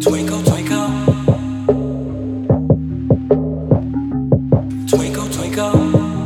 Twinkle, twinkle, twinkle, twinkle.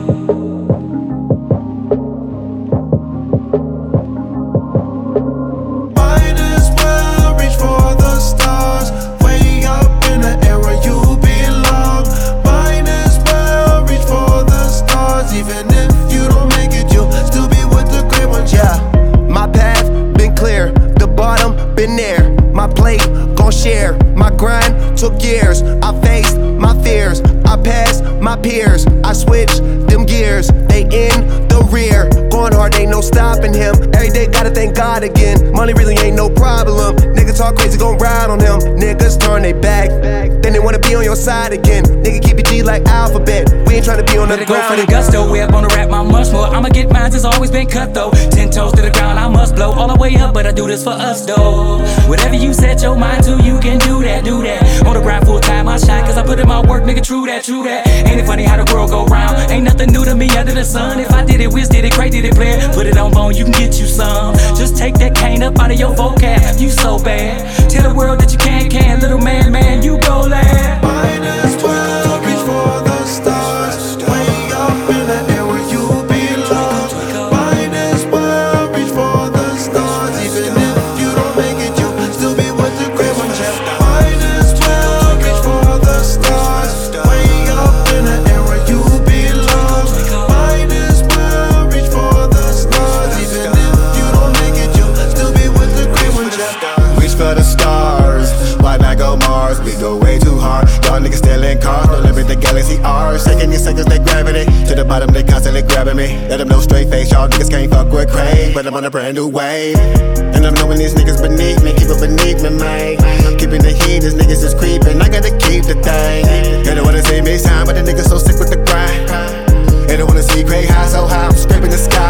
Might as well reach for the stars, way up in the air where you belong. Might as well reach for the stars, even if you don't make it, you'll still be with the great ones. Yeah, my path been clear, the bottom been there. My plate gon' share, my grind took years. I faced my fears, I passed my peers. I switched them gears, they in the rear. Going hard, ain't no stopping him. Every day gotta thank God again. Money really ain't no problem. Niggas talk crazy, gon' ride on him. Niggas turn they back, then they wanna be on your side again. Nigga keep it G like alphabet. We ain't tryna be on the Go ground. for the gusto, way up on the rap, my much more. I'ma get mine, it's always been cut though. 10 toes to the ground, I must blow all the way up, but I do this for us though. Whatever you set your mind to, you can do that, do that. On the grind full time, I shine, cause I put in my work, nigga, true that, true that. Ain't it funny how the world go round? Ain't nothing new to me under the sun. If I did it, Wiz did it, Cray did it, player. Put it on bone, you can get you some. Just take that cane up out of your vocab, you so bad. Tell the world that you can, little man, you go lad. Might as well reach for the stars, way up in the air where you belong. Might as well reach for the stars, even if you don't make it, you'll still be with the great ones. Might as well reach for the stars, way up in the air where you belong. Might as well reach for the stars, even if you don't make it, you'll still be with the great ones. Reach for the stars, why not go Mars? We go way too hard. Y'all niggas still in cars, no limit, the galaxy ours. Shaking these seconds, they gravity. To the bottom, they constantly grabbing me. Let them know straight face, y'all niggas can't fuck with Cray. But I'm on a brand new wave. And I'm knowing these niggas beneath me, keep it beneath me, man. Keeping the heat, these niggas is creeping. I gotta keep the thing. They don't wanna see me shine, but the niggas so sick with the grind. They don't wanna see Cray high, so high, I'm scraping the sky.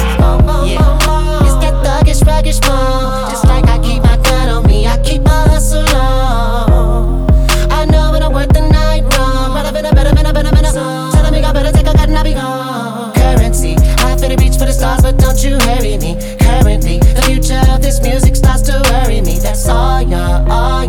It's that thuggish, ruggish bone. Just like I keep my gun on me, I keep my hustle on. I know when I work the night wrong, but I've been a better. Telling me I better take a cut and I be gone. Currency, I feel to reach for the stars, but don't you hurry me. Currently, the future of this music starts to worry me. That's all y'all.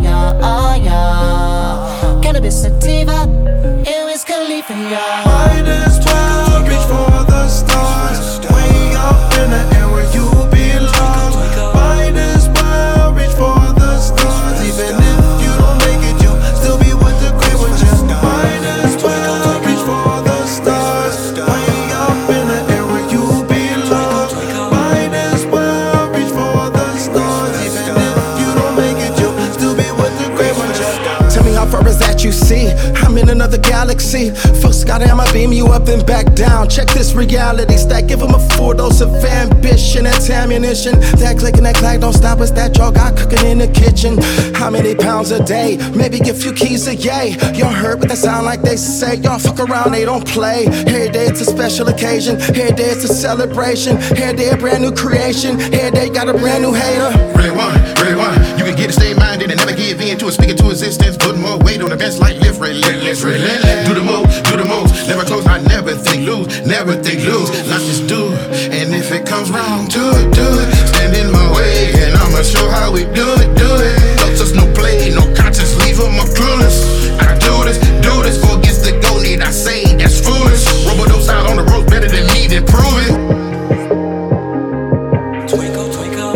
Cannabis sativa, it was Khalifa, y'all. Might as well reach for the stars, way up in the air where you belong. Might as well reach for the stars, even if you don't make it, you'll still be with the great ones. Might as well reach for the stars, way up in the air where you belong. Might as well reach for the stars, even if you don't make it, you'll still be with the great ones. Tell me how far is that you see? I'm in another galaxy. Folks gotta I'ma beam you up and back down. Check this reality stack. Give 'em a full dose of ambition. That's ammunition. That click and that clack don't stop us. That y'all got cooking in the kitchen. How many pounds a day? Maybe a few keys a yay. Y'all heard what that sound like they say. Y'all fuck around, they don't play. Every day it's a special occasion. Every day it's a celebration. Every day a brand new creation. Every day got a brand new hater. Really want, you can get it, stay minded and never give in to it, speak it to existence. Put more weight on events like lift, relentless. Do the moves, never close, I never think lose. Let's just do it, and if it comes wrong, do it. Stand in my way, and I'ma show how we do it. No touch, no play, no conscience, leave 'em up clueless. I do this, for against the goal need, I say that's foolish. Robo-dose out on the road, better than me, then prove it. Twinkle, twinkle,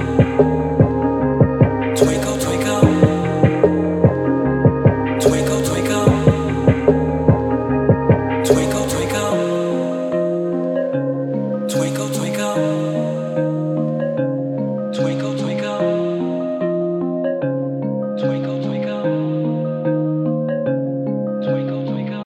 twinkle, twinkle, twinkle, twinkle, twinkle, twinkle, twinkle, twinkle.